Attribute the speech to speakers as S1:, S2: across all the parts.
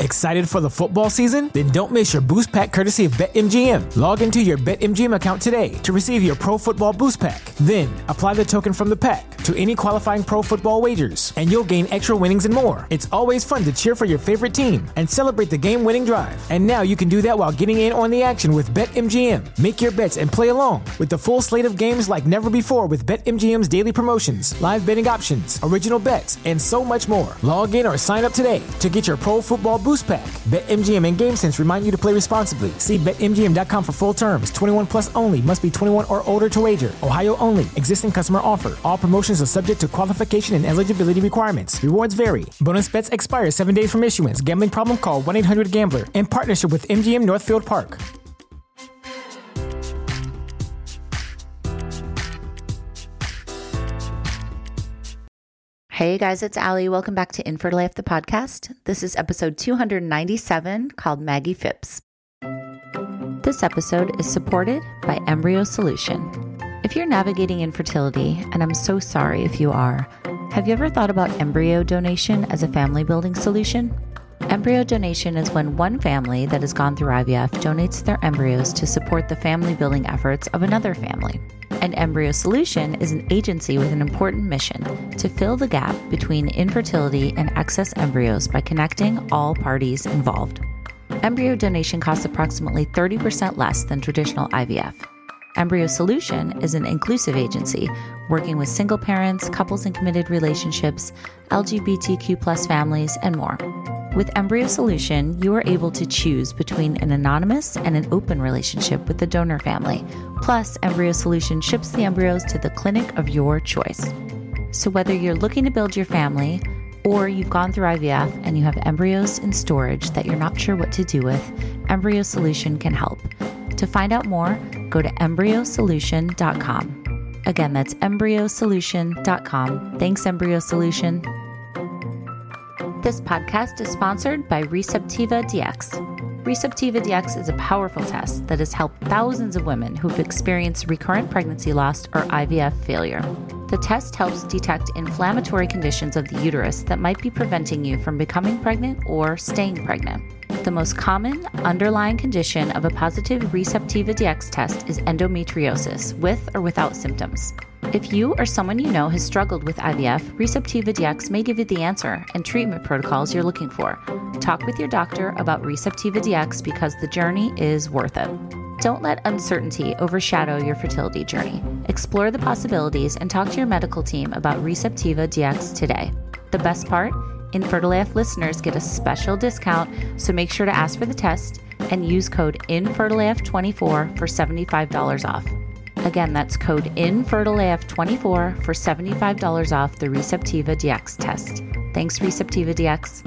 S1: Excited for the football season? Then don't miss your boost pack courtesy of BetMGM. Log into your BetMGM account today to receive your Pro Football Boost Pack. Then, apply the token from the pack to any qualifying pro football wagers, and you'll gain extra winnings and more. It's always fun to cheer for your favorite team and celebrate the game-winning drive. And now you can do that while getting in on the action with BetMGM. Make your bets and play along with the full slate of games like never before with BetMGM's daily promotions, live betting options, original bets, and so much more. Log in or sign up today to get your Pro Football Boost Pack. BetMGM and GameSense remind you to play responsibly. See BetMGM.com for full terms. 21 plus only. Must be 21 or older to wager. Ohio only. Existing customer offer. All promotions are subject to qualification and eligibility requirements. Rewards vary. Bonus bets expire 7 days from issuance. Gambling problem? Call 1-800-GAMBLER. In partnership with MGM Northfield Park.
S2: Hey guys, it's Allie. Welcome back to Infertile AF, the podcast. This is episode 297 called Maggie Phipps. This episode is supported by Embryo Solution. If you're navigating infertility, and I'm so sorry if you are, have you ever thought about embryo donation as a family building solution? Embryo donation is when one family that has gone through IVF donates their embryos to support the family building efforts of another family. And Embryo Solution is an agency with an important mission to fill the gap between infertility and excess embryos by connecting all parties involved. Embryo donation costs approximately 30% less than traditional IVF. Embryo Solution is an inclusive agency working with single parents, couples in committed relationships, LGBTQ+ families, and more. With Embryo Solution, you are able to choose between an anonymous and an open relationship with the donor family. Plus, Embryo Solution ships the embryos to the clinic of your choice. So whether you're looking to build your family or you've gone through IVF and you have embryos in storage that you're not sure what to do with, Embryo Solution can help. To find out more, go to embryosolution.com. Again, that's embryosolution.com. Thanks, Embryo Solution. This podcast is sponsored by Receptiva DX. Receptiva DX is a powerful test that has helped thousands of women who've experienced recurrent pregnancy loss or IVF failure. The test helps detect inflammatory conditions of the uterus that might be preventing you from becoming pregnant or staying pregnant. The most common underlying condition of a positive Receptiva DX test is endometriosis, with or without symptoms. If you or someone you know has struggled with IVF, Receptiva DX may give you the answer and treatment protocols you're looking for. Talk with your doctor about Receptiva DX because the journey is worth it. Don't let uncertainty overshadow your fertility journey. Explore the possibilities and talk to your medical team about Receptiva DX today. The best part? Infertile AF listeners get a special discount, so make sure to ask for the test and use code INFERTILEAF24 for $75 off. Again, that's code INFERTILEAF24 for $75 off the Receptiva DX test. Thanks, Receptiva DX.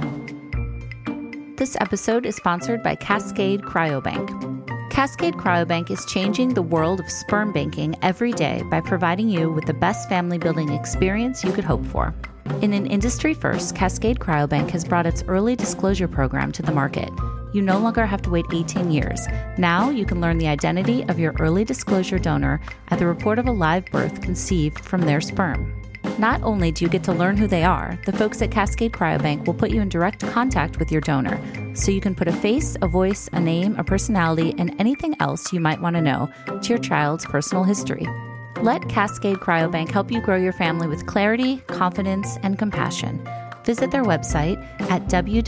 S2: This episode is sponsored by Cascade Cryobank. Cascade Cryobank is changing the world of sperm banking every day by providing you with the best family building experience you could hope for. In an industry first, Cascade Cryobank has brought its early disclosure program to the market. You no longer have to wait 18 years. Now you can learn the identity of your early disclosure donor at the report of a live birth conceived from their sperm. Not only do you get to learn who they are, the folks at Cascade Cryobank will put you in direct contact with your donor, so you can put a face, a voice, a name, a personality, and anything else you might want to know to your child's personal history. Let Cascade Cryobank help you grow your family with clarity, confidence, and compassion. Visit their website at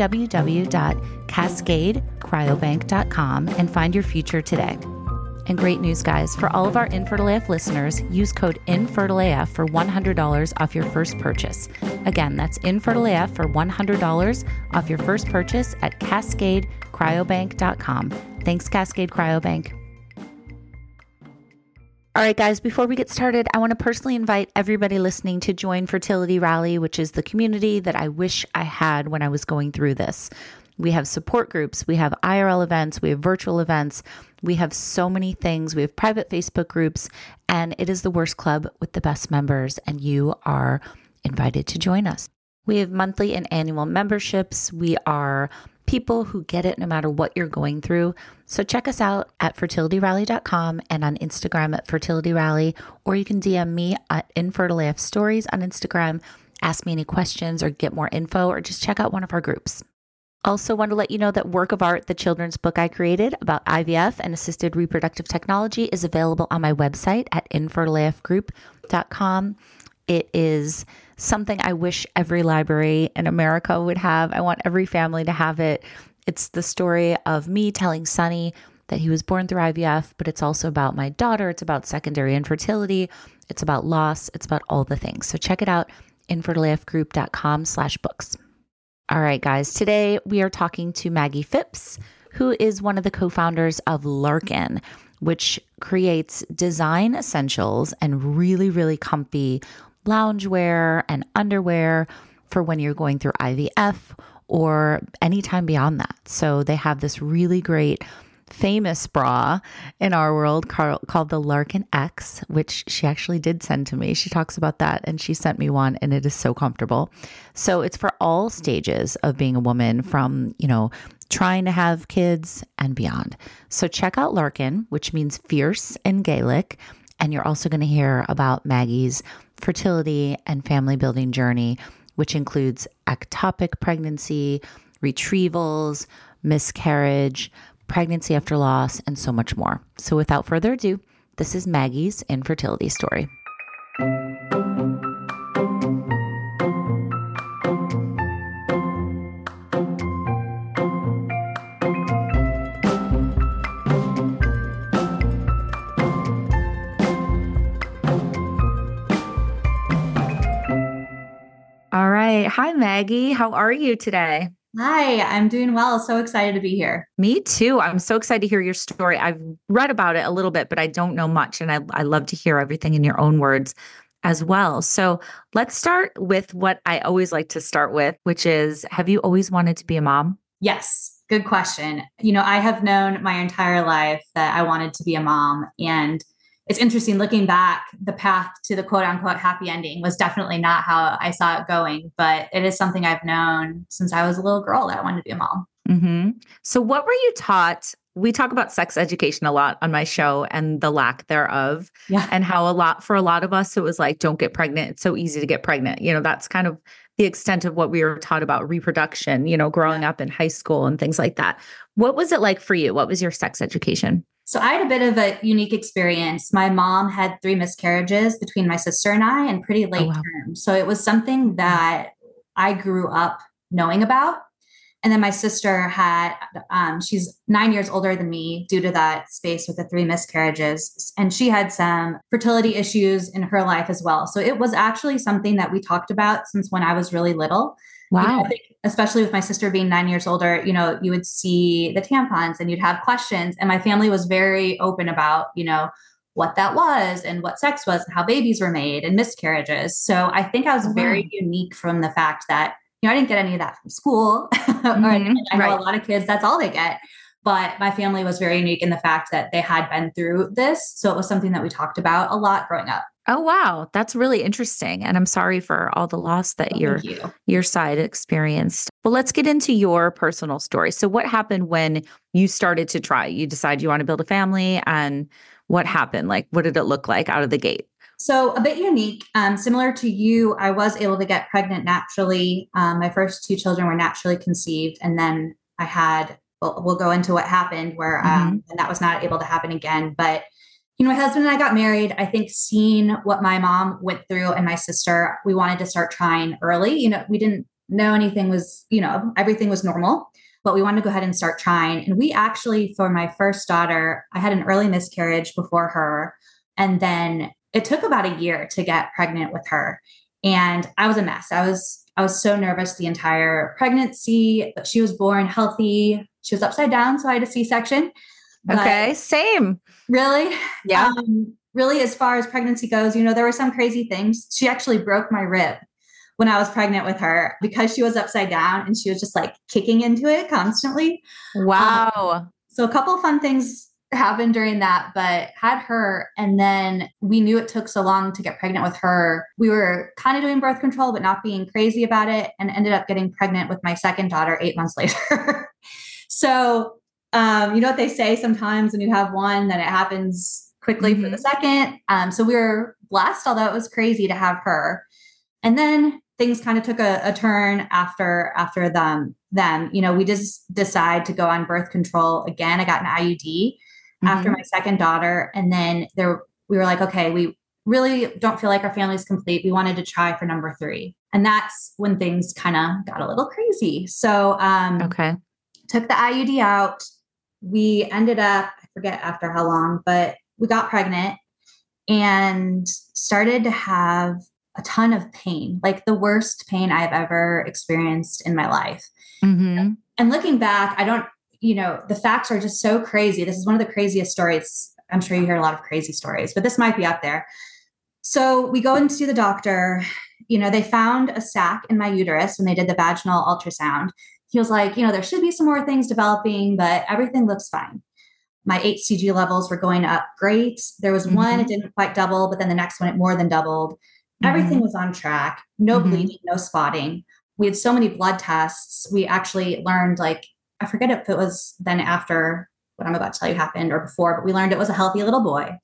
S2: www.cascadecriobank.com and find your future today. And great news, guys, for all of our Infertile AF listeners, use code INFERTILEAF for $100 off your first purchase. Again, that's Infertile AF for $100 off your first purchase at cascadecriobank.com. Thanks, Cascade Cryobank. All right, guys, before we get started, I want to personally invite everybody listening to join Fertility Rally, which is the community that I wish I had when I was going through this. We have support groups, we have IRL events, we have virtual events, we have so many things. We have private Facebook groups, and it is the worst club with the best members, and you are invited to join us. We have monthly and annual memberships. We are people who get it no matter what you're going through. So check us out at fertilityrally.com and on Instagram at fertilityrally, or you can DM me at InfertileAF Stories on Instagram, ask me any questions or get more info, or just check out one of our groups. Also want to let you know that Work of Art, the children's book I created about IVF and assisted reproductive technology, is available on my website at infertileafgroup.com. It is something I wish every library in America would have. I want every family to have it. It's the story of me telling Sonny that he was born through IVF, but it's also about my daughter. It's about secondary infertility. It's about loss. It's about all the things. So check it out, infertileafgroup.com/books. All right, guys, today we are talking to Maggie Phipps, who is one of the co-founders of Larkin, which creates design essentials and really, really comfy loungewear and underwear for when you're going through IVF or anytime beyond that. So they have this really great famous bra in our world called the Larkin X, which she actually did send to me. She talks about that and she sent me one and it is so comfortable. So it's for all stages of being a woman from, trying to have kids and beyond. So check out Larkin, which means fierce in Gaelic. And you're also going to hear about Maggie's fertility and family building journey, which includes ectopic pregnancy, retrievals, miscarriage, pregnancy after loss, and so much more. So without further ado, this is Maggie's infertility story. All right. Hi, Maggie. How are you today?
S3: Hi, I'm doing well. So excited to be here.
S2: Me too. I'm so excited to hear your story. I've read about it a little bit, but I don't know much. And I love to hear everything in your own words as well. So let's start with what I always like to start with, which is, have you always wanted to be a mom?
S3: Yes. Good question. I have known my entire life that I wanted to be a mom. And it's interesting looking back, the path to the quote unquote happy ending was definitely not how I saw it going, but it is something I've known since I was a little girl that I wanted to be a mom.
S2: Mm-hmm. So what were you taught? We talk about sex education a lot on my show and the lack thereof.
S3: Yeah.
S2: And how for a lot of us, it was like, don't get pregnant. It's so easy to get pregnant. That's kind of the extent of what we were taught about reproduction, growing up in high school and things like that. What was it like for you? What was your sex education?
S3: So I had a bit of a unique experience. My mom had 3 miscarriages between my sister and I in pretty late term. So it was something that I grew up knowing about. And then my sister she's 9 years older than me due to that space with the 3 miscarriages. And she had some fertility issues in her life as well. So it was actually something that we talked about since when I was really little.
S2: Wow.
S3: I think especially with my sister being 9 years older, you would see the tampons and you'd have questions. And my family was very open about, what that was and what sex was and how babies were made and miscarriages. So I think I was very unique from the fact that, I didn't get any of that from school. I know a lot of kids, that's all they get. But my family was very unique in the fact that they had been through this. So it was something that we talked about a lot growing up.
S2: Oh, wow. That's really interesting. And I'm sorry for all the loss that your side experienced. Well, let's get into your personal story. So what happened when you started to try? You decided you want to build a family, and what happened? Like, what did it look like out of the gate?
S3: So a bit unique, similar to you, I was able to get pregnant naturally. My first 2 children were naturally conceived. And then I had, we'll go into what happened where, and that was not able to happen again. But my husband and I got married. I think seeing what my mom went through and my sister, we wanted to start trying early. We didn't know anything was, everything was normal, but we wanted to go ahead and start trying. And we actually, for my first daughter, I had an early miscarriage before her. And then it took about a year to get pregnant with her. And I was a mess. I was so nervous the entire pregnancy, but she was born healthy. She was upside down, so I had a C-section.
S2: Okay, same.
S3: Really?
S2: Yeah.
S3: Really, as far as pregnancy goes, there were some crazy things. She actually broke my rib when I was pregnant with her because she was upside down and she was just like kicking into it constantly.
S2: Wow.
S3: So a couple of fun things happened during that, but had her. And then we knew it took so long to get pregnant with her. We were kind of doing birth control, but not being crazy about it, and ended up getting pregnant with my second daughter 8 months later. So, you know what they say sometimes when you have one, then it happens quickly for the second. So we were blessed, although it was crazy to have her. And then things kind of took a turn after them. We just decide to go on birth control again. I got an IUD after my second daughter. And then we were like, okay, we really don't feel like our family's complete. We wanted to try for number 3. And that's when things kind of got a little crazy. So took the IUD out. We ended up, I forget after how long, but we got pregnant and started to have a ton of pain, like the worst pain I've ever experienced in my life. And looking back, the facts are just so crazy. This is one of the craziest stories. I'm sure you hear a lot of crazy stories, but this might be up there. So we go and see the doctor. They found a sac in my uterus when they did the vaginal ultrasound. He was like, there should be some more things developing, but everything looks fine. My HCG levels were going up great. There was one, it didn't quite double, but then the next one, it more than doubled. Everything was on track. No bleeding, no spotting. We had so many blood tests. We actually learned, I forget if it was then after what I'm about to tell you happened or before, but we learned it was a healthy little boy.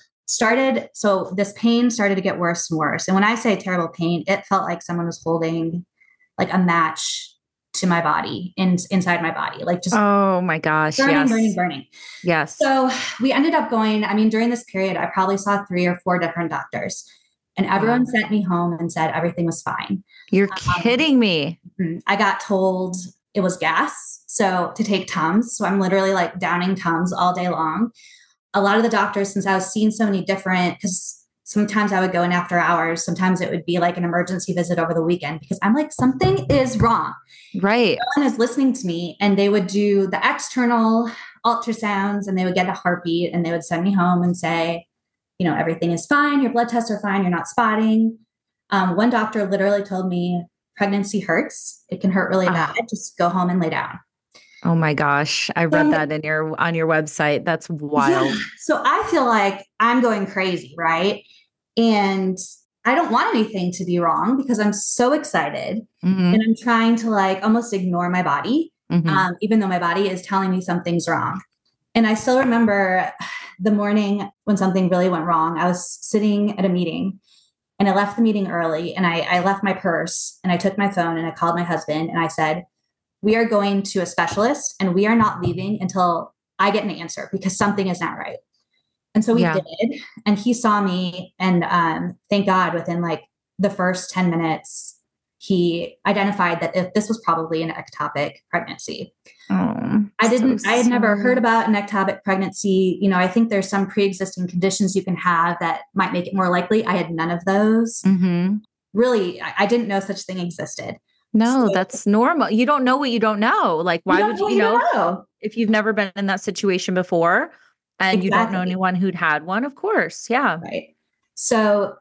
S3: So this pain started to get worse and worse. And when I say terrible pain, it felt like someone was holding like a match to my body, inside my body, like just,
S2: oh my gosh,
S3: burning.
S2: Yes.
S3: So we ended up going, during this period, I probably saw 3 or 4 different doctors, and everyone sent me home and said everything was fine.
S2: You're kidding me.
S3: I got told it was gas. So to take Tums. So I'm literally like downing Tums all day long. A lot of the doctors, since I was seeing so many different, because sometimes I would go in after hours. Sometimes it would be like an emergency visit over the weekend because I'm like, something is wrong.
S2: Right.
S3: No one is listening to me. And they would do the external ultrasounds and they would get a heartbeat and they would send me home and say, everything is fine. Your blood tests are fine. You're not spotting. One doctor literally told me pregnancy hurts. It can hurt really bad. Just go home and lay down.
S2: Oh my gosh. I read that on your website. That's wild.
S3: Yeah. So I feel like I'm going crazy, right? And I don't want anything to be wrong because I'm so excited and I'm trying to almost ignore my body, even though my body is telling me something's wrong. And I still remember the morning when something really went wrong. I was sitting at a meeting and I left the meeting early and I left my purse and I took my phone and I called my husband and I said, we are going to a specialist and we are not leaving until I get an answer because something is not right. And so we did, and he saw me and thank God within the first 10 minutes, he identified that if this was probably an ectopic pregnancy. I had never heard about an ectopic pregnancy. I think there's some pre-existing conditions you can have that might make it more likely. I had none of those. Really, I didn't know such thing existed.
S2: No, that's normal. You don't know what you don't know. Why would you know if you've never been in that situation before and you don't know anyone who'd had one? Of course. Yeah.
S3: Right. So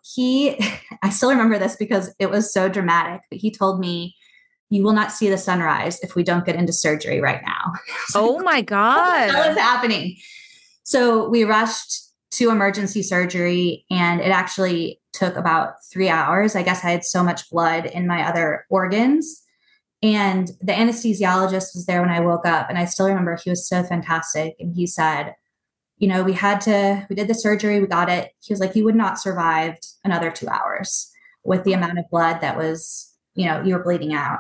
S3: I still remember this because it was so dramatic, but he told me, you will not see the sunrise if we don't get into surgery right now.
S2: Oh my God.
S3: What was happening? So we rushed to emergency surgery and it actually took about 3 hours. I guess I had so much blood in my other organs. And the anesthesiologist was there when I woke up. And I still remember he was so fantastic. And he said, we did the surgery, we got it. He was like, you would not survive another 2 hours with the amount of blood that was, you were bleeding out.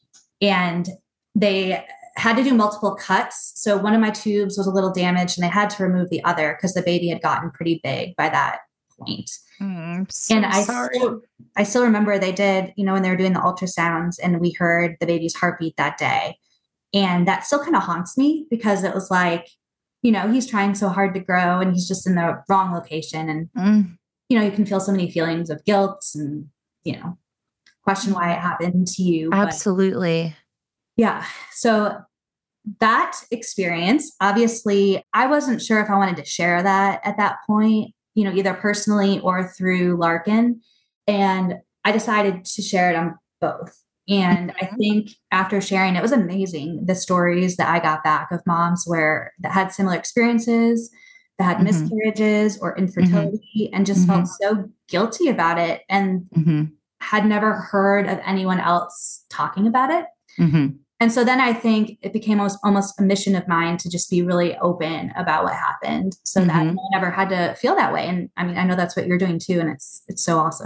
S3: And they had to do multiple cuts. So one of my tubes was a little damaged and they had to remove the other because the baby had gotten pretty big by that point.
S2: I'm
S3: sorry. I still remember they did, when they were doing the ultrasounds and we heard the baby's heartbeat that day. And that still kind of haunts me because it was like, he's trying so hard to grow and he's just in the wrong location. And, you can feel so many feelings of guilt and, question why it happened to you.
S2: Absolutely.
S3: Yeah. So that experience, obviously, I wasn't sure if I wanted to share that at that point, either personally or through Larkin. And I decided to share it on both. And I think after sharing, it was amazing, the stories that I got back of moms that had similar experiences, that had miscarriages or infertility and just felt so guilty about it and had never heard of anyone else talking about it. And so then I think it became almost a mission of mine to just be really open about what happened so that no one ever had to feel that way. And I know that's what you're doing too. And it's so awesome.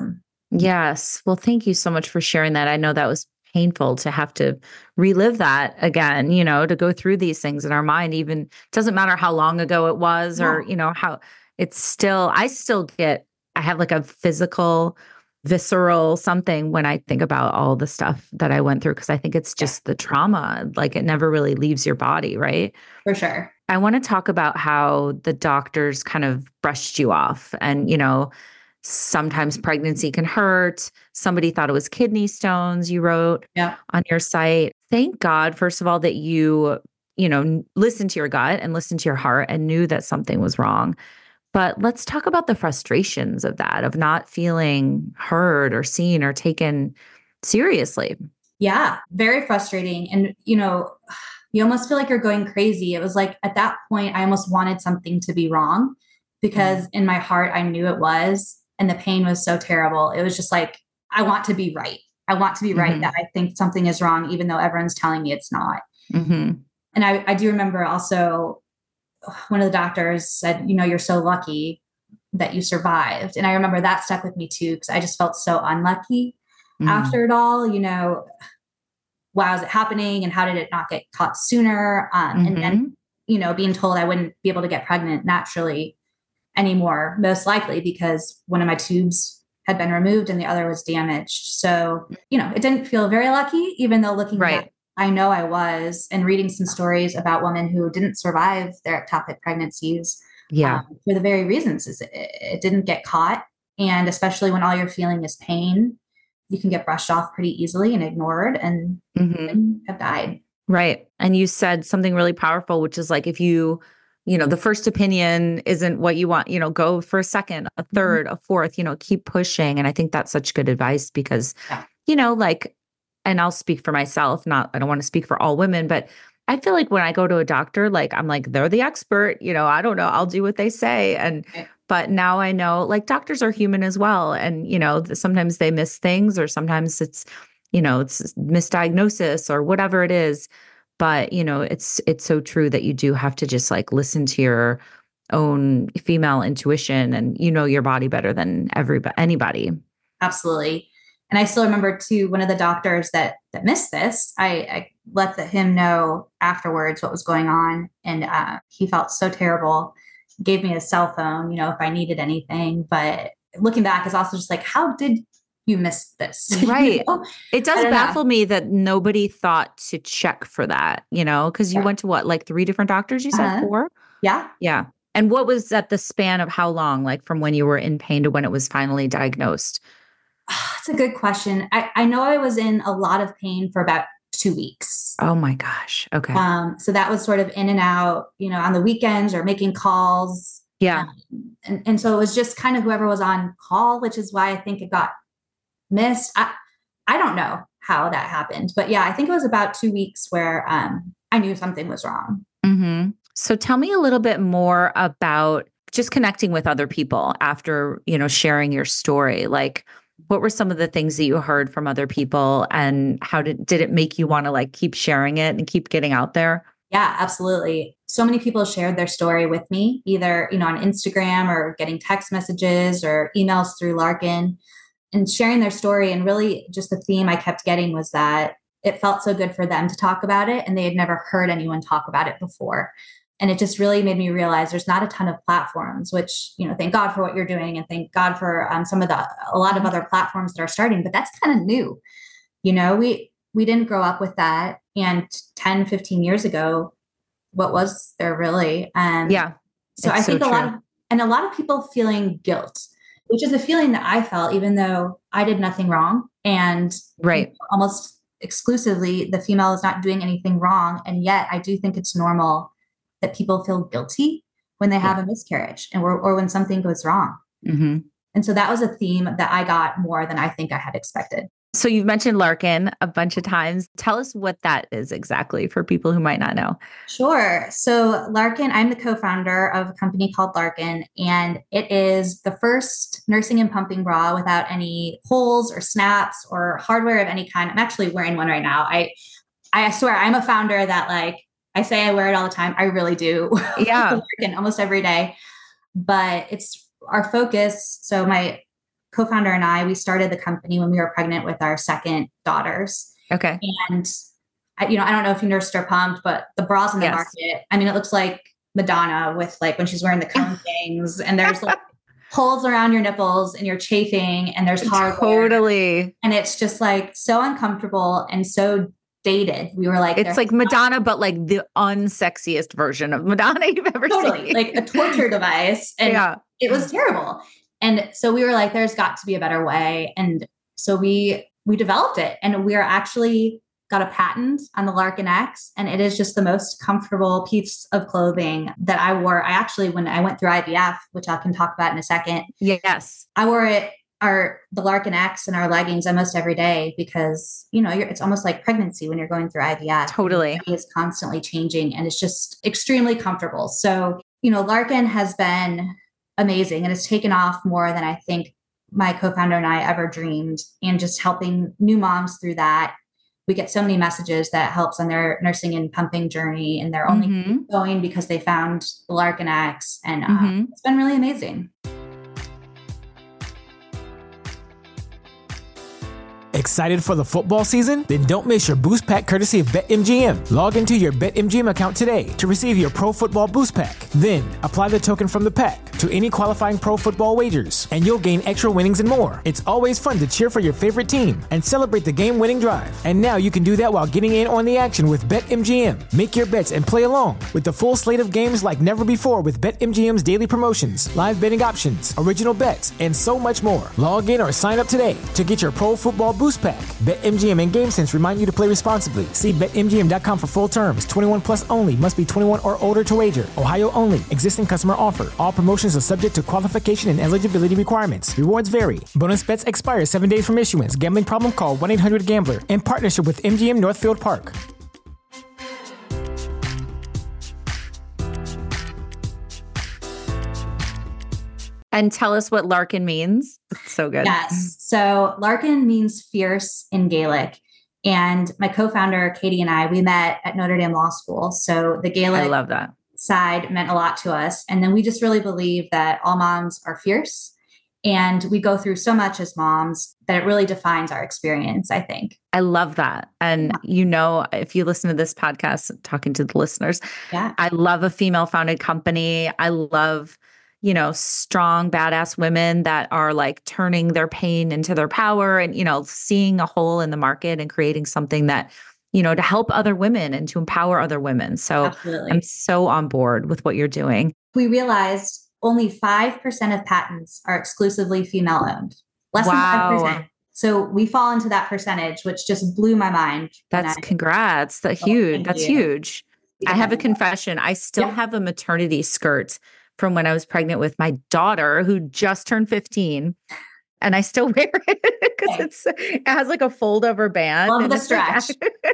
S2: Yes. Well, thank you so much for sharing that. I know that was painful to have to relive that again, to go through these things in our mind, even doesn't matter how long ago it was or,
S3: Yeah,
S2: how it's still, I have like a physical, visceral something when I think about all the stuff that I went through. Cause I think it's
S3: yeah,
S2: just the trauma, like it never really leaves your body. Right.
S3: for sure.
S2: I want to talk about how the doctors kind of brushed you off and, sometimes pregnancy can hurt. Somebody thought it was kidney stones, you wrote
S3: Yeah.
S2: on your site. Thank God, first of all, that you, listened to your gut and listened to your heart and knew that something was wrong. But let's talk about the frustrations of that, of not feeling heard or seen or taken seriously.
S3: Yeah, very frustrating. And, you almost feel like you're going crazy. It was like at that point, I almost wanted something to be wrong because in my heart, I knew it was. And the pain was so terrible. It was just like, I want to be right. I want to be right that I think something is wrong, even though everyone's telling me it's not.
S2: Mm-hmm.
S3: And I do remember also one of the doctors said, you're so lucky that you survived. And I remember that stuck with me too, because I just felt so unlucky after it all, why was it happening and how did it not get caught sooner? And being told I wouldn't be able to get pregnant naturally anymore, most likely because one of my tubes had been removed and the other was damaged. So, it didn't feel very lucky, even though looking back, I know I was, and reading some stories about women who didn't survive their ectopic pregnancies.
S2: Yeah.
S3: For the very reasons is it didn't get caught. And especially when all you're feeling is pain, you can get brushed off pretty easily and ignored and have died.
S2: Right. And you said something really powerful, which is like, if the first opinion isn't what you want, go for a second, a third, a fourth, keep pushing. And I think that's such good advice because, and I'll speak for myself, I don't want to speak for all women, but I feel like when I go to a doctor, like, I'm like, they're the expert, I don't know, I'll do what they say. And, but now I know like doctors are human as well. And, sometimes they miss things or sometimes it's misdiagnosis or whatever it is. But, it's so true that you do have to just like listen to your own female intuition and your body better than anybody.
S3: Absolutely. And I still remember too, one of the doctors that missed this, I let him know afterwards what was going on. And he felt so terrible, gave me his cell phone, if I needed anything. But looking back is also just like, how did you miss this?
S2: Right. It does baffle me that nobody thought to check for that, because you went to what, like 3 different doctors, you said 4?
S3: Yeah.
S2: Yeah. And what was at the span of how long, like from when you were in pain to when it was finally diagnosed?
S3: It's a good question. I know I was in a lot of pain for about 2 weeks.
S2: Oh my gosh. Okay.
S3: So that was sort of in and out, on the weekends or making calls.
S2: Yeah.
S3: And so it was just kind of whoever was on call, which is why I think it got missed. I don't know how that happened, but yeah, I think it was about 2 weeks where I knew something was wrong.
S2: Mm-hmm. So tell me a little bit more about just connecting with other people after, sharing your story. Like, what were some of the things that you heard from other people and how did it make you want to like keep sharing it and keep getting out there?
S3: Yeah, absolutely. So many people shared their story with me, either, on Instagram or getting text messages or emails through Larkin and sharing their story. And really just the theme I kept getting was that it felt so good for them to talk about it and they had never heard anyone talk about it before. And it just really made me realize there's not a ton of platforms, which, thank God for what you're doing. And thank God for a lot of other platforms that are starting, but that's kind of new. We didn't grow up with that. And 10, 15 years ago, what was there really?
S2: Yeah.
S3: So I think a lot of people feeling guilt, which is a feeling that I felt, even though I did nothing wrong. And almost exclusively, the female is not doing anything wrong. And yet I do think it's normal that people feel guilty when they have a miscarriage or when something goes wrong. Mm-hmm. And so that was a theme that I got more than I think I had expected.
S2: So you've mentioned Larkin a bunch of times. Tell us what that is exactly for people who might not know.
S3: Sure. So Larkin, I'm the co-founder of a company called Larkin, and it is the first nursing and pumping bra without any holes or snaps or hardware of any kind. I'm actually wearing one right now. I swear I'm a founder that I say I wear it all the time. I really do. Yeah. Almost every day. But it's our focus. So my co-founder and I, we started the company when we were pregnant with our second daughters.
S2: Okay.
S3: And I don't know if you nursed or pumped, but the bras in the market, I mean, it looks like Madonna with like when she's wearing the cone things, and there's like holes around your nipples and you're chafing and there's hardware.
S2: Totally.
S3: And it's just like so uncomfortable and so dated. We were like,
S2: it's like Madonna, but like the unsexiest version of Madonna you've ever seen.
S3: Like a torture device. And it was terrible. And so we were like, there's got to be a better way. And so we developed it, and we are actually got a patent on the Larkin X, and it is just the most comfortable piece of clothing that I wore. I actually, when I went through IVF, which I can talk about in a second.
S2: Yes.
S3: I wore the Larkin X and our leggings almost every day because, it's almost like pregnancy when you're going through IVF.
S2: Totally.
S3: Your body is constantly changing, and it's just extremely comfortable. So, Larkin has been amazing, and it's taken off more than I think my co-founder and I ever dreamed, and just helping new moms through that. We get so many messages that helps on their nursing and pumping journey, and they're only going because they found the Larkin X, and it's been really amazing.
S1: Excited for the football season? Then don't miss your Boost Pack courtesy of BetMGM. Log into your BetMGM account today to receive your Pro Football Boost Pack. Then apply the token from the pack to any qualifying pro football wagers, and you'll gain extra winnings and more. It's always fun to cheer for your favorite team and celebrate the game-winning drive. And now you can do that while getting in on the action with BetMGM. Make your bets and play along with the full slate of games like never before with BetMGM's daily promotions, live betting options, original bets, and so much more. Log in or sign up today to get your Pro Football Boost Pack. BetMGM and GameSense remind you to play responsibly. See BetMGM.com for full terms. 21 plus only. Must be 21 or older to wager. Ohio only. Existing customer offer. All promotions are subject to qualification and eligibility requirements. Rewards vary. Bonus bets expire 7 days from issuance. Gambling problem? Call 1-800-GAMBLER. In partnership with MGM Northfield Park.
S2: And tell us what Larkin means. It's so good.
S3: Yes. So Larkin means fierce in Gaelic. And my co-founder, Katie, and I, we met at Notre Dame Law School. So the Gaelic
S2: I love that
S3: side meant a lot to us. And then we just really believe that all moms are fierce. And we go through so much as moms that it really defines our experience, I think.
S2: I love that. And, if you listen to this podcast, talking to the listeners, I love a female-founded company. I love strong, badass women that are like turning their pain into their power and, seeing a hole in the market and creating something that, to help other women and to empower other women. So absolutely. I'm so on board with what you're doing.
S3: We realized only 5% of patents are exclusively female owned, less than 5%. So we fall into that percentage, which just blew my mind.
S2: Congrats. That's huge. That's huge. I have a confession. I still have a maternity skirt from when I was pregnant with my daughter who just turned 15. And I still wear it because it has like a fold over band.
S3: Love the stretch.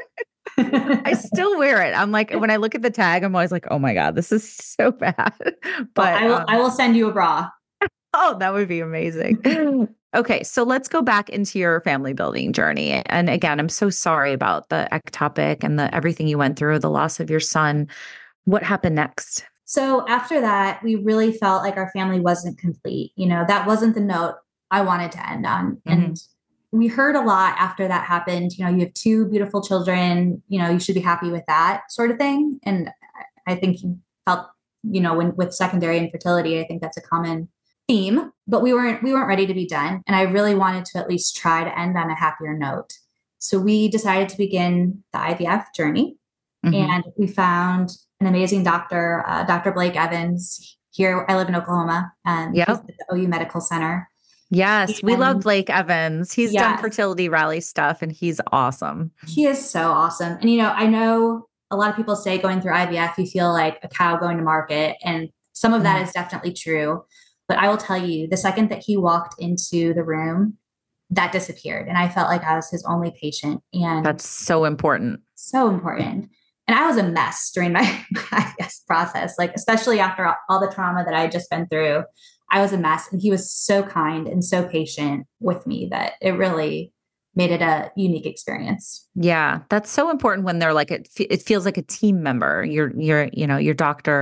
S2: I still wear it. I'm like, when I look at the tag, I'm always like, oh my God, this is so bad. But
S3: I will send you a bra.
S2: Oh, that would be amazing. Okay. So let's go back into your family building journey. And again, I'm so sorry about the ectopic and everything you went through, the loss of your son. What happened next?
S3: So after that, we really felt like our family wasn't complete. That wasn't the note I wanted to end on. And we heard a lot after that happened. You have 2 beautiful children, you should be happy with that sort of thing. And I think you felt, with secondary infertility, I think that's a common theme, but we weren't ready to be done. And I really wanted to at least try to end on a happier note. So we decided to begin the IVF journey, and we found an amazing doctor, Dr. Blake Evans. Here, I live in Oklahoma, and he's at the OU Medical Center.
S2: Yes, we love Blake Evans. He's done fertility rally stuff, and he's awesome.
S3: He is so awesome. And, I know a lot of people say going through IVF, you feel like a cow going to market, and some of that is definitely true. But I will tell you, the second that he walked into the room, that disappeared. And I felt like I was his only patient. And
S2: that's so important.
S3: So important. And I was a mess during my IVF process, like, especially after all the trauma that I had just been through. I was a mess. And he was so kind and so patient with me that it really made it a unique experience.
S2: Yeah. That's so important when they're like, it feels like a team member. Your doctor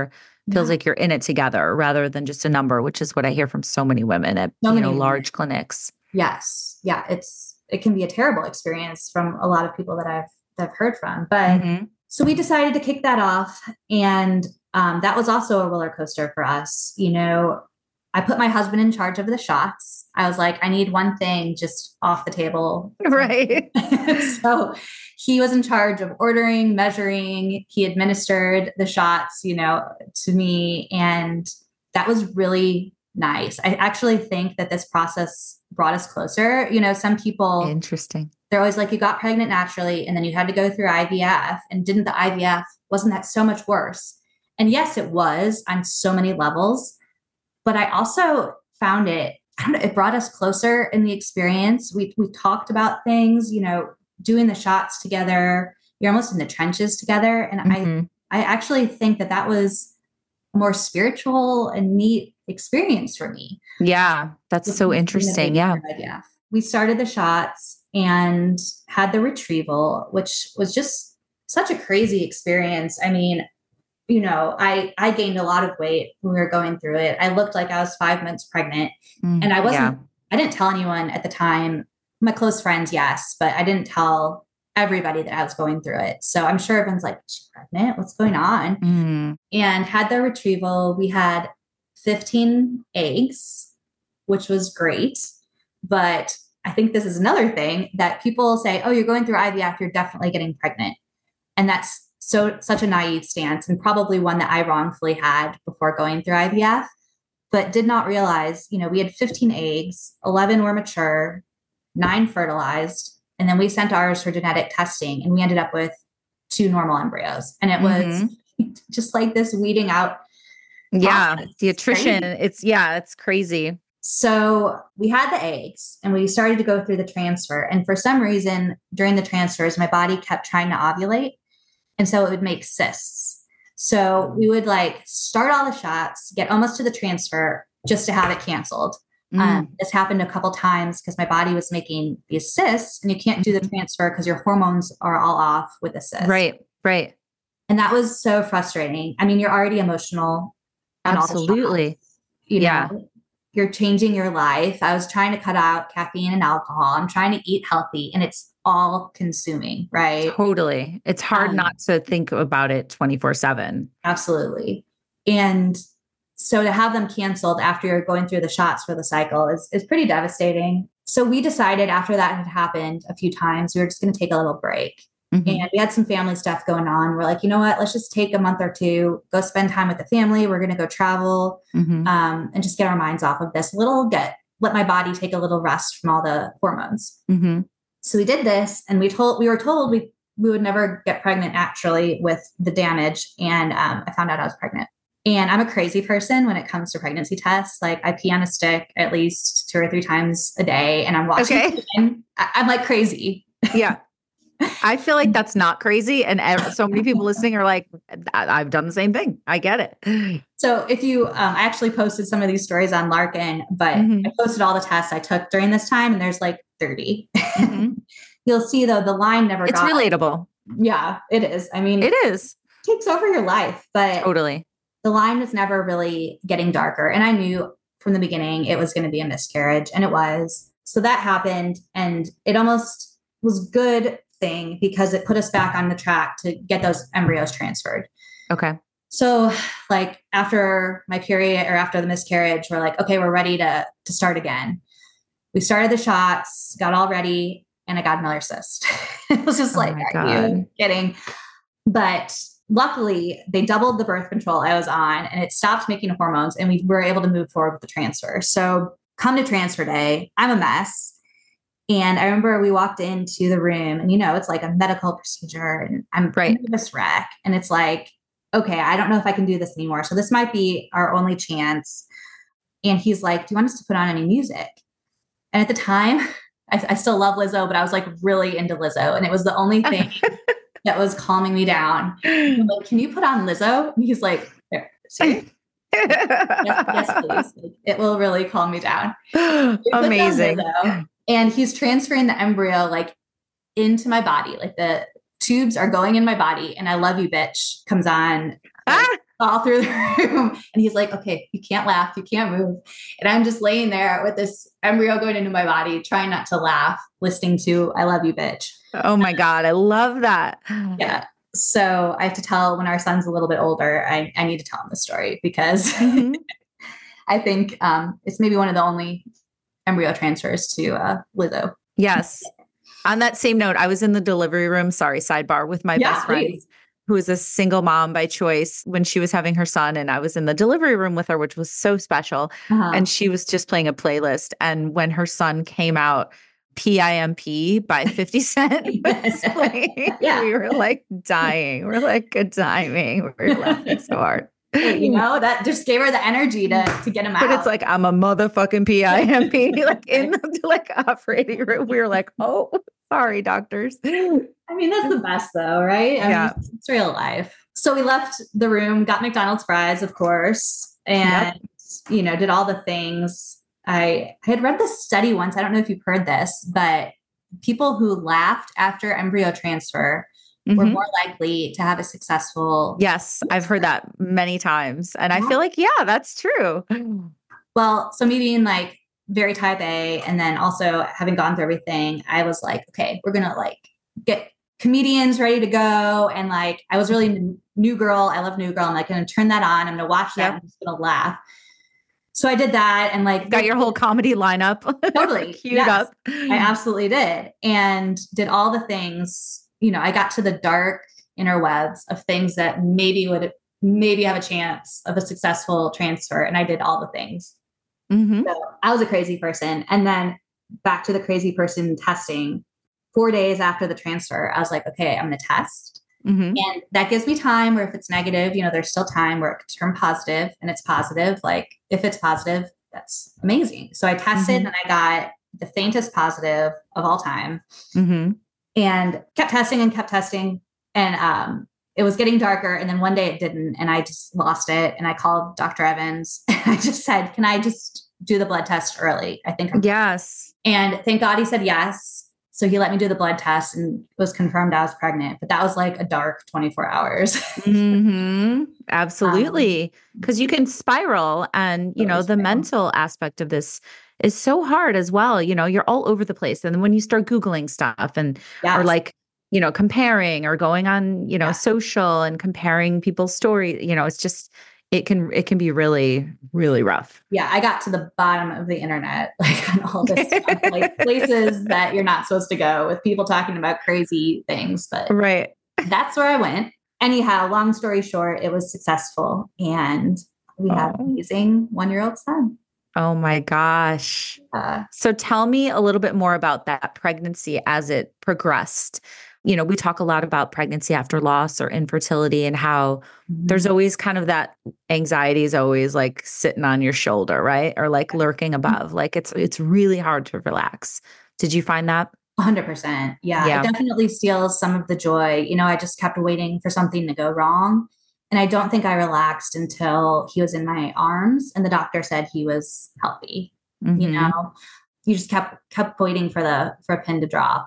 S2: feels like you're in it together rather than just a number, which is what I hear from so many women at large clinics.
S3: Yes. Yeah. It can be a terrible experience from a lot of people that I've heard from, but so we decided to kick that off. And that was also a roller coaster for us. I put my husband in charge of the shots. I was like, I need one thing just off the table.
S2: Right.
S3: So he was in charge of ordering, measuring. He administered the shots, to me. And that was really nice. I actually think that this process brought us closer. Some people,
S2: interesting.
S3: They're always like, you got pregnant naturally, and then you had to go through IVF. And didn't the IVF, wasn't that so much worse? And yes, it was on so many levels. But I also found it brought us closer in the experience. We talked about things, doing the shots together. You're almost in the trenches together. And I actually think that was a more spiritual and neat experience for me.
S2: Yeah, that's so interesting. Yeah.
S3: We started the shots and had the retrieval, which was just such a crazy experience. I mean, I gained a lot of weight when we were going through it. I looked like I was 5 months pregnant and I didn't tell anyone at the time, my close friends, yes, but I didn't tell everybody that I was going through it. So I'm sure everyone's like, is she pregnant? What's going on? And had the retrieval. We had 15 eggs, which was great. But I think this is another thing that people say, oh, you're going through IVF, you're definitely getting pregnant. And that's such a naive stance, and probably one that I wrongfully had before going through IVF, but did not realize, we had 15 eggs, 11 were mature, 9 fertilized. And then we sent ours for genetic testing and we ended up with 2 normal embryos. And it was just like this weeding out.
S2: Yeah. The attrition. It's crazy.
S3: So we had the eggs and we started to go through the transfer. And for some reason during the transfers, my body kept trying to ovulate. And so it would make cysts. So we would start all the shots, get almost to the transfer just to have it canceled. This happened a couple times because my body was making these cysts, and you can't do the transfer because your hormones are all off with the cysts.
S2: Right.
S3: And that was so frustrating. I mean, you're already emotional.
S2: Absolutely.
S3: You're changing your life. I was trying to cut out caffeine and alcohol. I'm trying to eat healthy, and it's all consuming, right?
S2: Totally. It's hard not to think about it 24/7.
S3: Absolutely. And so to have them canceled after you're going through the shots for the cycle is pretty devastating. So we decided after that had happened a few times, we were just going to take a little break. And we had some family stuff going on. We're like, you know what, let's just take a month or two, go spend time with the family. We're going to go travel and just get our minds off of this let my body take a little rest from all the hormones. So we did this, and we were told we would never get pregnant naturally with the damage. And I found out I was pregnant. And I'm a crazy person when it comes to pregnancy tests. I pee on a stick at least 2 or 3 times a day, and I'm watching. Okay. I'm like crazy.
S2: Yeah. I feel like that's not crazy. And so many people listening are like, I've done the same thing. I get it.
S3: So if you, I actually posted some of these stories on Larkin, but I posted all the tests I took during this time, and there's 30. You'll see though, the line never
S2: It's relatable.
S3: Yeah, it is. I mean,
S2: it is.
S3: It takes over your life, but
S2: totally.
S3: The line was never really getting darker. And I knew from the beginning it was going to be a miscarriage, and it was. So that happened, and it almost was good thing because it put us back on the track to get those embryos transferred.
S2: Okay.
S3: So after my period or after the miscarriage, we're like, okay, we're ready to start again. We started the shots, got all ready, and I got another cyst. It was just are you kidding? But luckily they doubled the birth control I was on, and it stopped making hormones, and we were able to move forward with the transfer. So come to transfer day, I'm a mess. And I remember we walked into the room, and, it's like a medical procedure, and I'm a nervous wreck. And it's like, okay, I don't know if I can do this anymore. So this might be our only chance. And he's like, do you want us to put on any music? And at the time, I still love Lizzo, but I was really into Lizzo. And it was the only thing that was calming me down. I'm like, can you put on Lizzo? And he's like, yes, please. It will really calm me down.
S2: Amazing.
S3: And he's transferring the embryo into my body. The tubes are going in my body, and I Love You Bitch comes on all through the room. And he's like, okay, you can't laugh. You can't move. And I'm just laying there with this embryo going into my body, trying not to laugh, listening to I Love You, Bitch.
S2: Oh my God. I love that.
S3: Yeah. So I have to tell when our son's a little bit older, I need to tell him the story because I think it's maybe one of the only embryo transfers to Lizzo.
S2: Yes. On that same note, I was in the delivery room, sorry, sidebar, with my best friend, who is a single mom by choice when she was having her son. And I was in the delivery room with her, which was so special. And she was just playing a playlist. And when her son came out, PIMP by 50 Cent was playing. We were like dying. We're like dying. We were laughing so hard.
S3: You know, that just gave her the energy to get him out.
S2: But it's like, I'm a motherfucking PIMP, like in the like operating room. We were like, oh, sorry, doctors.
S3: I mean, that's the best though, right? I mean, it's real life. So we left the room, got McDonald's fries, of course, and, you know, did all the things. I had read this study once. I don't know if you've heard this, but people who laughed after embryo transfer were more likely to have a successful.
S2: Yes, I've heard that many times. And I feel like, that's true.
S3: Well, so me being like very type A and then also having gone through everything, I was like, okay, we're going to like get comedians ready to go. And like, I was really New Girl. I love New Girl. I'm like going to turn that on. I'm going to watch that. I'm just going to laugh. So I did that and like
S2: got your whole comedy lineup
S3: totally
S2: queued up.
S3: I absolutely did. And did all the things. You know, I got to the dark interwebs of things that maybe would have a chance of a successful transfer. And I did all the things. So I was a crazy person. And then back to the crazy person testing 4 days after the transfer, I was like, okay, I'm going to test. And that gives me time where if it's negative, you know, there's still time where it could turn positive and it's positive. Like if it's positive, that's amazing. So I tested and I got the faintest positive of all time. And kept testing. And it was getting darker. And then one day it didn't. And I just lost it. And I called Dr. Evans. And I just said, can I just do the blood test early? I think. Yes. And thank God he said yes. So he let me do the blood test and it was confirmed I was pregnant. But that was like a dark 24 hours.
S2: Absolutely. Because you can spiral. And, you know, the mental aspect of this is so hard as well. You know, you're all over the place. And then when you start Googling stuff and or like, you know, comparing or going on, you know, social and comparing people's stories, you know, it's just, it can be really, really rough. Yeah. I got to the bottom of the internet, like on all this stuff, like places that you're not supposed to go with people talking about crazy things, but that's where I went. Anyhow, long story short, it was successful and we have an amazing 1-year-old son. Oh my gosh. So tell me a little bit more about that pregnancy as it progressed. You know, we talk a lot about pregnancy after loss or infertility and how there's always kind of that anxiety is always like sitting on your shoulder, right? Or like lurking above. Like it's really hard to relax. Did you find that? 100%. Yeah. It definitely steals some of the joy. You know, I just kept waiting for something to go wrong. And I don't think I relaxed until he was in my arms and the doctor said he was healthy. You know, you just kept waiting for a pin to drop.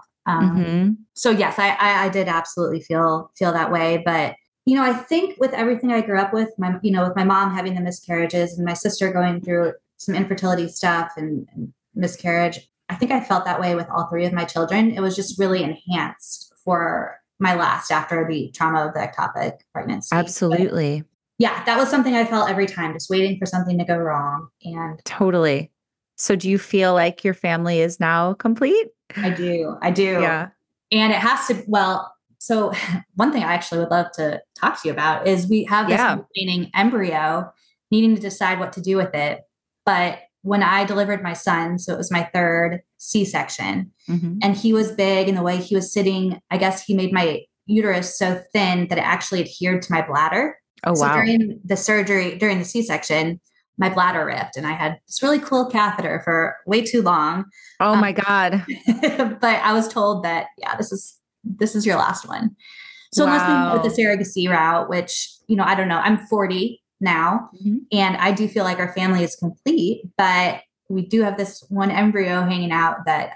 S2: So yes, I did absolutely feel that way. But, you know, I think with everything I grew up with, with my mom having the miscarriages and my sister going through some infertility stuff and miscarriage, I think I felt that way with all 3 of my children. It was just really enhanced for my last after the trauma of the ectopic pregnancy. Absolutely. But yeah, that was something I felt every time, just waiting for something to go wrong. And totally. So do you feel like your family is now complete? I do. Yeah. And it has to, so one thing I actually would love to talk to you about is we have this remaining embryo needing to decide what to do with it. But when I delivered my son, so it was my 3rd C-section, and he was big and the way he was sitting, I guess he made my uterus so thin that it actually adhered to my bladder. Oh, wow. So during the surgery, during the C-section, my bladder ripped and I had this really cool catheter for way too long. Oh my God. But I was told that, this is your last one. So unless we went with the surrogacy route, which, you know, I don't know, I'm 40 now and I do feel like our family is complete, but we do have this one embryo hanging out that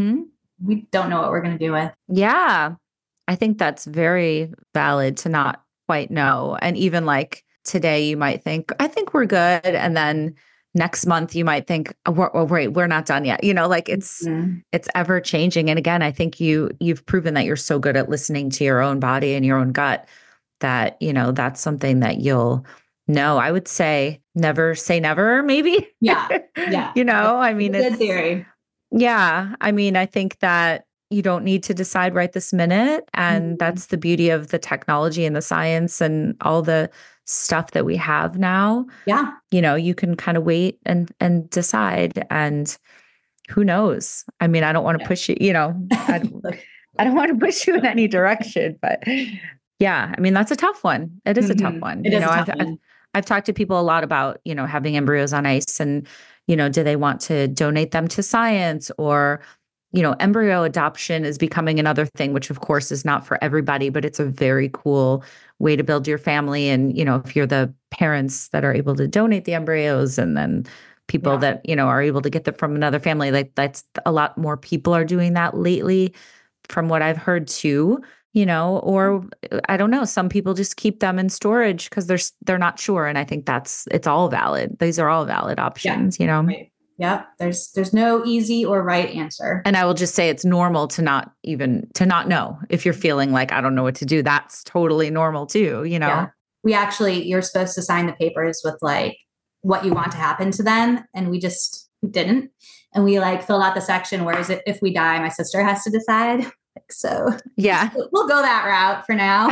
S2: we don't know what we're going to do with. Yeah. I think that's very valid to not quite know. And even like today you might think, I think we're good. And then next month you might think, oh, wait, we're not done yet. Like it's ever changing. And again, I think you've proven that you're so good at listening to your own body and your own gut that, that's something that you'll know. I would say never say never, maybe.
S3: Yeah. Yeah.
S2: I mean,
S3: it's good theory.
S2: Yeah. I mean, I think that you don't need to decide right this minute. And that's the beauty of the technology and the science and all the stuff that we have now.
S3: Yeah.
S2: You can kind of wait and decide. And who knows? I mean, I don't want to push you, I don't want to push you in any direction, but yeah, I mean, that's a tough one. It is a tough one. I've talked to people a lot about, having embryos on ice and, do they want to donate them to science or, embryo adoption is becoming another thing, which of course is not for everybody, but it's a very cool way to build your family. And, if you're the parents that are able to donate the embryos and then people that, are able to get them from another family, like that's a lot more people are doing that lately from what I've heard too, or I don't know, some people just keep them in storage because they're not sure. And I think it's all valid. These are all valid options,
S3: Right. Yep. There's no easy or right answer.
S2: And I will just say it's normal to not know if you're feeling like, I don't know what to do. That's totally normal too,
S3: Yeah. You're supposed to sign the papers with like what you want to happen to them. And we just didn't. And we filled out the section where is it, if we die, my sister has to decide. So
S2: yeah,
S3: we'll go that route for now.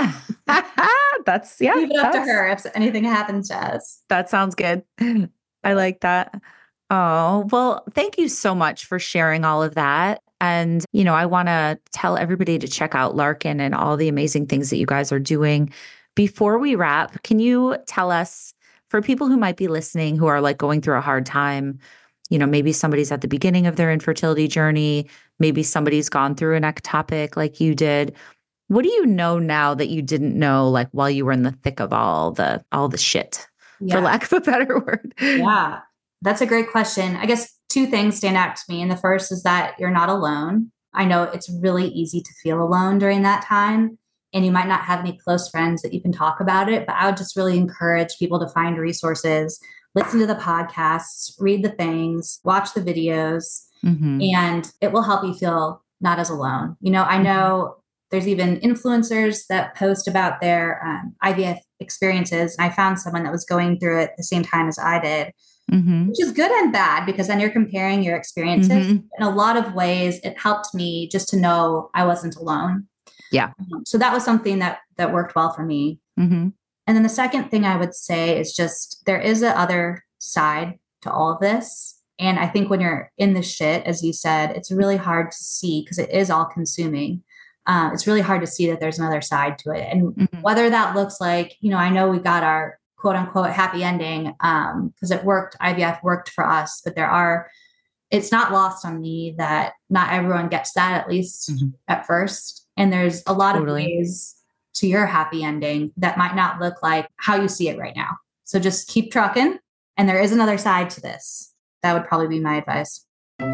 S2: Leave
S3: it up to her if anything happens to us.
S2: That sounds good. I like that. Oh, well, thank you so much for sharing all of that. And, I want to tell everybody to check out Larkin and all the amazing things that you guys are doing. Before we wrap, can you tell us, for people who might be listening who are going through a hard time, maybe somebody's at the beginning of their infertility journey, maybe somebody's gone through an ectopic like you did. What do you know now that you didn't know while you were in the thick of all the shit, for lack of a better word?
S3: Yeah. That's a great question. I guess two things stand out to me. And the first is that you're not alone. I know it's really easy to feel alone during that time, and you might not have any close friends that you can talk about it, but I would just really encourage people to find resources, listen to the podcasts, read the things, watch the videos, and it will help you feel not as alone. I know there's even influencers that post about their IVF experiences. And I found someone that was going through it at the same time as I did. Which is good and bad because then you're comparing your experiences. In a lot of ways, it helped me just to know I wasn't alone.
S2: Yeah.
S3: So that was something that worked well for me. And then the second thing I would say is just there is a other side to all of this. And I think when you're in the shit, as you said, it's really hard to see because it is all consuming. It's really hard to see that there's another side to it. And whether that looks like, I know we got our quote unquote happy ending because it worked. IVF worked for us, but it's not lost on me that not everyone gets that, at least at first. And there's a lot of ways to your happy ending that might not look like how you see it right now. So just keep trucking. And there is another side to this. That would probably be my advice.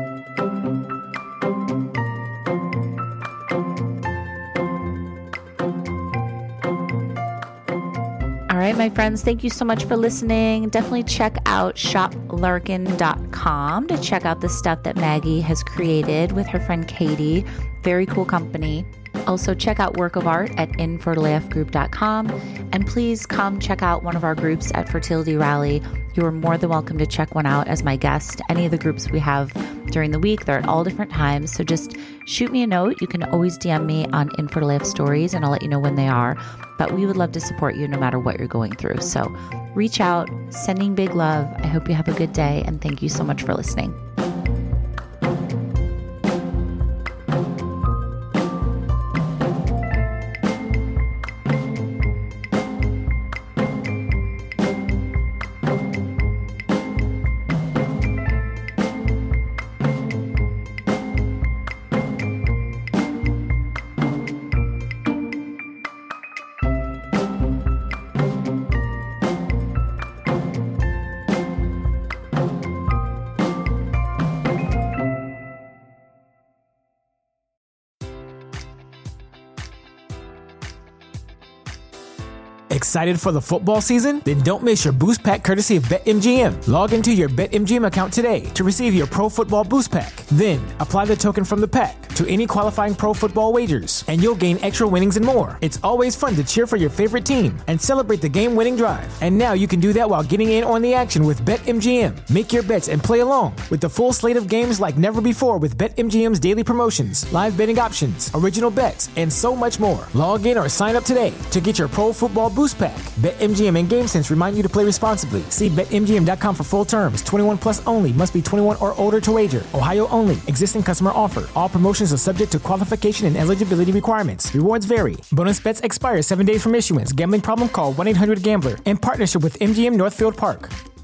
S2: All right, my friends, thank you so much for listening. Definitely check out shoplarkin.com to check out the stuff that Maggie has created with her friend Katie. Very cool company. Also, check out Work of Art at infertilifegroup.com. And please come check out one of our groups at Fertility Rally. You are more than welcome to check one out as my guest. Any of the groups we have during the week, they're at all different times. So just shoot me a note. You can always DM me on InfertiliF Stories, and I'll let you know when they are. But we would love to support you no matter what you're going through. So reach out, sending big love. I hope you have a good day, and thank you so much for listening.
S1: Excited for the football season? Then don't miss your boost pack courtesy of BetMGM. Log into your BetMGM account today to receive your Pro Football Boost Pack. Then, apply the token from the pack to any qualifying pro football wagers, and you'll gain extra winnings and more. It's always fun to cheer for your favorite team and celebrate the game-winning drive. And now you can do that while getting in on the action with BetMGM. Make your bets and play along with the full slate of games like never before with BetMGM's daily promotions, live betting options, original bets, and so much more. Log in or sign up today to get your Pro Football Boost Pack. BetMGM and GameSense remind you to play responsibly. See BetMGM.com for full terms. 21 plus only. Must be 21 or older to wager. Ohio only. Existing customer offer. All promotions are subject to qualification and eligibility requirements. Rewards vary. Bonus bets expire 7 days from issuance. Gambling problem? Call 1-800-GAMBLER. In partnership with MGM Northfield Park.